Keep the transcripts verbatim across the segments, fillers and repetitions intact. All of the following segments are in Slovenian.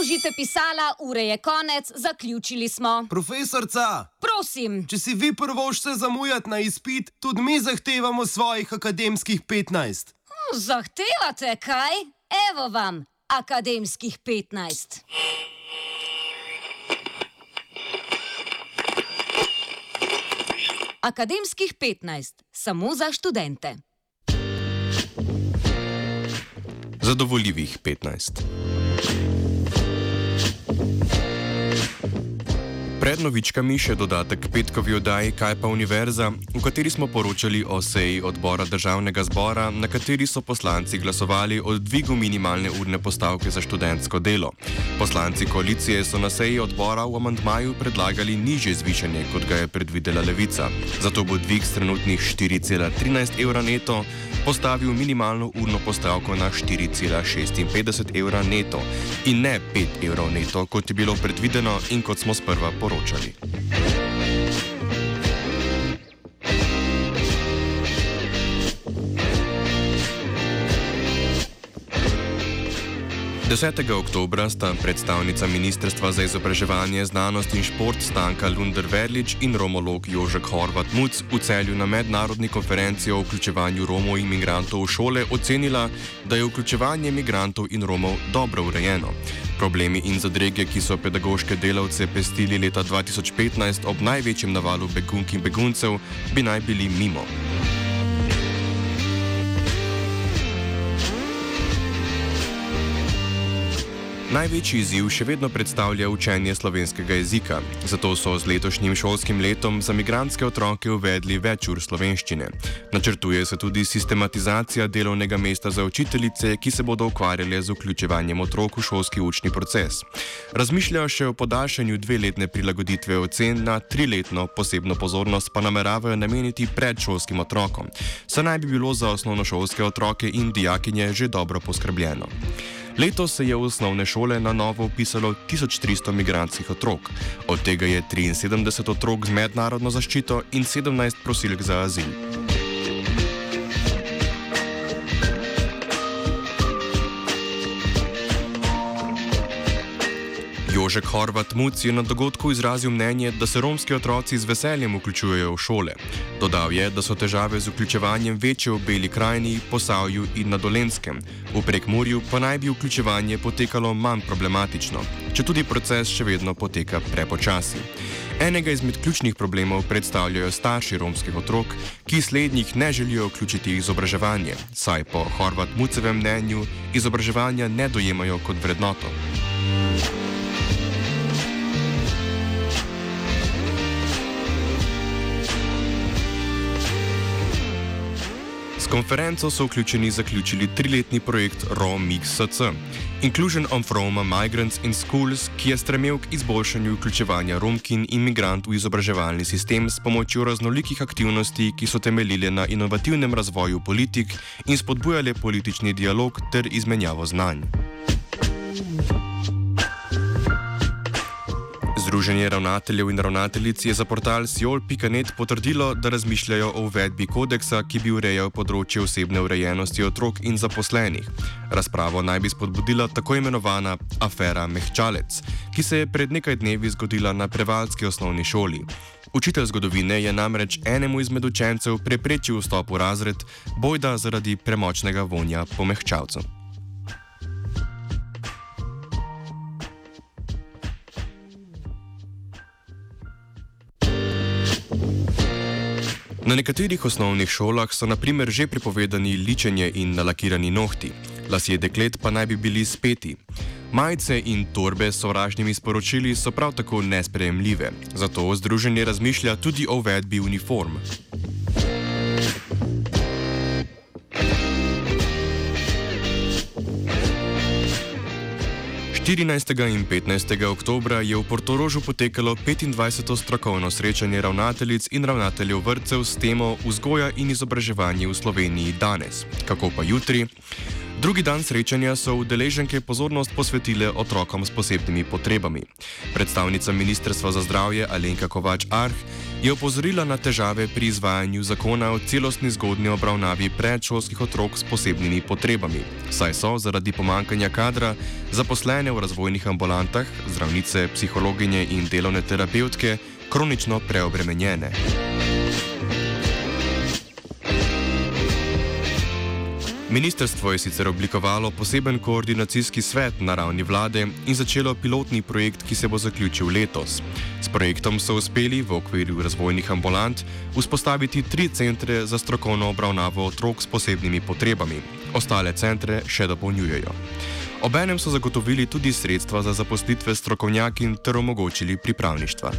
Položite pisala, ure je konec, zaključili smo. Profesorca! Prosim. Če si vi prvošče zamujati na izpit, tudi mi zahtevamo svojih akademskih petnajst. Zahtevate kaj? Evo vam, akademskih petnajst. Akademskih petnajst, samo za študente. Zadovoljivih petnajst. Pred novičkami še dodatek petkovi oddaji Kaj pa univerza, v kateri smo poročali o seji odbora državnega zbora, na kateri so poslanci glasovali o dvigu minimalne urne postavke za študentsko delo. Poslanci koalicije so na seji odbora v amandmaju predlagali nižje zvišanje, kot ga je predvidela Levica. Zato bo dvig s trenutnih štiri cela trinajst evra neto postavil minimalno urno postavko na štiri cela šestinpetdeset evra neto in ne pet evrov neto, kot je bilo predvideno in kot smo sprva poročali. desetega oktobra sta predstavnica Ministrstva za izobraževanje, znanost in šport Stanka Lunder-Verlič in romolog Jožek Horvat-Muc v Celju na mednarodni konferenci o vključevanju Romov in migrantov v šole ocenila, da je vključevanje migrantov in Romov dobro urejeno. Problemi in zadrege, ki so pedagoške delavce pestili leta dva tisoč petnajst ob največjem navalu begunk in beguncev, bi naj bili mimo. Največji izziv še vedno predstavlja učenje slovenskega jezika, zato so z letošnjim šolskim letom za migrantske otroke uvedli več ur slovenščine. Načrtuje se tudi sistematizacija delovnega mesta za učiteljice, ki se bodo ukvarjale z vključevanjem otrok v šolski učni proces. Razmišljajo še o podaljšanju dveletne prilagoditve ocen na triletno, posebno pozornost pa nameravajo nameniti predšolskim otrokom, saj naj bi bilo za osnovnošolske otroke in dijakinje že dobro poskrbljeno. Letos se je v osnovne šole na novo vpisalo tisoč tristo migrantskih otrok, od tega je triinsedemdeset otrok z mednarodno zaščito in sedemnajst prosilk za azil. Jožek Horvat-Muc je na dogodku izrazil mnenje, da se romski otroci z veseljem vključujejo v šole. Dodal je, da so težave z vključevanjem večje v Beli krajini, Posavju in na Dolenjskem. V Prekmurju pa naj bi vključevanje potekalo manj problematično, četudi proces še vedno poteka prepočasi. Enega izmed ključnih problemov predstavljajo starši romskih otrok, ki slednjih ne želijo vključiti v izobraževanje, saj po Horvat-Mucevem mnenju izobraževanja ne dojemajo kot vrednoto. S konferenco so vključeni zaključili triletni projekt RomMix-SC, Inclusion of Roma Migrants in Schools, ki je stremel k izboljšanju vključevanja Romkin in migrant v izobraževalni sistem s pomočjo raznolikih aktivnosti, ki so temeljile na inovativnem razvoju politik in spodbujale politični dialog ter izmenjavo znanj. Združenje ravnateljev in ravnateljic je za portal Siol pika net potrdilo, da razmišljajo o uvedbi kodeksa, ki bi urejal področje osebne urejenosti otrok in zaposlenih. Razpravo naj bi spodbudila tako imenovana afera Mehčalec, ki se je pred nekaj dnevi zgodila na prevalski osnovni šoli. Učitelj zgodovine je namreč enemu izmed učencev preprečil vstop v razred, bojda zaradi premočnega vonja po mehčalcu. Na nekaterih osnovnih šolah so na primer že prepovedani ličenje in nalakirani nohti, lasje deklet pa naj bi bili speti. Majice in torbe s sovražnimi sporočili so prav tako nesprejemljive, zato združenje razmišlja tudi o uvedbi uniform. štirinajstega in petnajstega oktobra je v Portorožu potekalo petindvajseto strokovno srečanje ravnateljic in ravnateljev vrtcev s temo Vzgoja in izobraževanje v Sloveniji danes. Kako pa jutri? Drugi dan srečanja so udeleženke pozornost posvetile otrokom s posebnimi potrebami. Predstavnica Ministrstva za zdravje Alenka Kovač-Arh je opozorila na težave pri izvajanju zakona o celostni zgodnji obravnavi predšolskih otrok s posebnimi potrebami, saj so zaradi pomanjkanja kadra zaposlene v razvojnih ambulantah, zdravnice, psihologinje in delovne terapevtke kronično preobremenjene. Ministrstvo je sicer oblikovalo poseben koordinacijski svet na ravni vlade in začelo pilotni projekt, ki se bo zaključil letos. S projektom so uspeli v okviru razvojnih ambulant vzpostaviti tri centre za strokovno obravnavo otrok s posebnimi potrebami. Ostale centre še dopolnjujejo. Obenem so zagotovili tudi sredstva za zaposlitve strokovnjakinj ter omogočili pripravništva.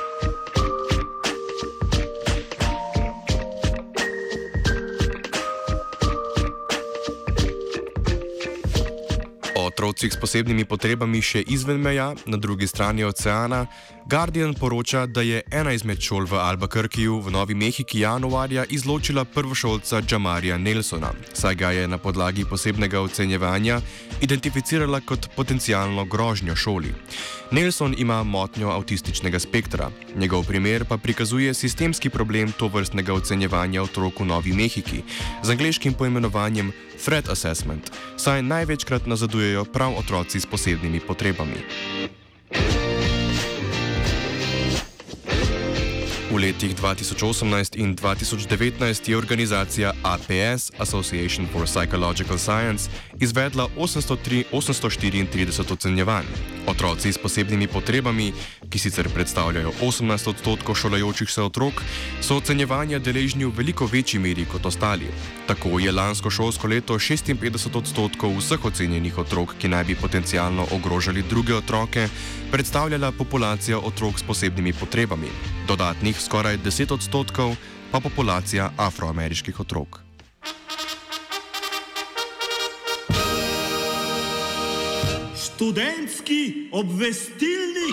O otrocih s posebnimi potrebami še izven meja, na drugi strani oceana, Guardian poroča, da je ena izmed šol v Albuquerqueju v Novi Mehiki januarja izločila prvošolca Jamarija Nelsona, saj ga je na podlagi posebnega ocenjevanja identificirala kot potencialno grožnjo šoli. Nelson ima motnjo avtističnega spektra. Njegov primer pa prikazuje sistemski problem tovrstnega ocenjevanja otrok v Novi Mehiki z angleškim poimenovanjem Threat Assessment, saj največkrat nazadujejo prav otroci s posebnimi potrebami. V letih dva tisoč osemnajst in dva tisoč devetnajst je organizacija A P S, Association for Psychological Science, izvedla osemsto štiriintrideset ocenjevanj. Otroci s posebnimi potrebami, ki sicer predstavljajo osemnajst odstotkov šolajočih se otrok, so ocenjevanja deležni v veliko večji meri kot ostali. Tako je lansko šolsko leto šestinpetdeset odstotkov vseh ocenjenih otrok, ki naj bi potencialno ogrožali druge otroke, predstavljala populacija otrok s posebnimi potrebami. Dodatnih skoraj deset odstotkov pa populacija afroameriških otrok. Študentski obvestilnik.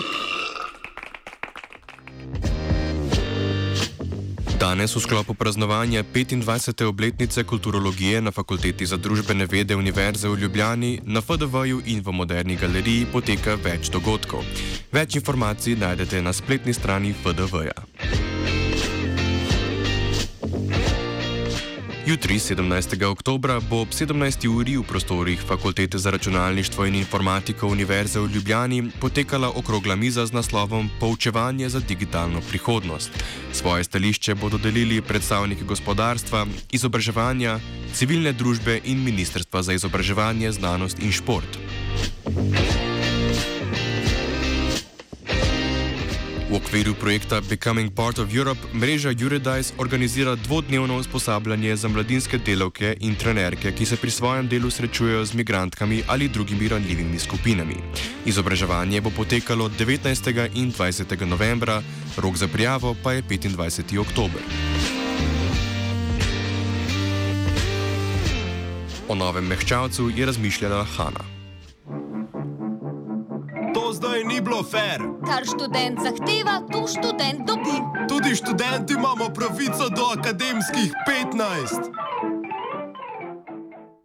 Danes v sklopu praznovanja petindvajsete obletnice kulturologije na Fakulteti za družbene vede Univerze v Ljubljani na F D V-ju in v Moderni galeriji poteka več dogodkov. Več informacij najdete na spletni strani F D V-ja. Jutri, sedemnajstega oktobra, bo ob sedemnajsti uri v prostorih Fakultete za računalništvo in informatiko Univerze v Ljubljani potekala okrogla miza z naslovom Poučevanje za digitalno prihodnost. Svoje stališče bodo delili predstavniki gospodarstva, izobraževanja, civilne družbe in Ministrstva za izobraževanje, znanost in šport. V okviru projekta Becoming Part of Europe mreža Eurydice organizira dvodnevno usposabljanje za mladinske delavke in trenerke, ki se pri svojem delu srečujejo z migrantkami ali drugimi ranljivimi skupinami. Izobraževanje bo potekalo devetnajstega in dvajsetega novembra, rok za prijavo pa je petindvajseti oktober. O novem mehčalcu je razmišljala Hana. To zdaj ni bilo fair. Kar študent zahteva, to študent dobi. Tudi študenti imamo pravico do akademskih petnajst.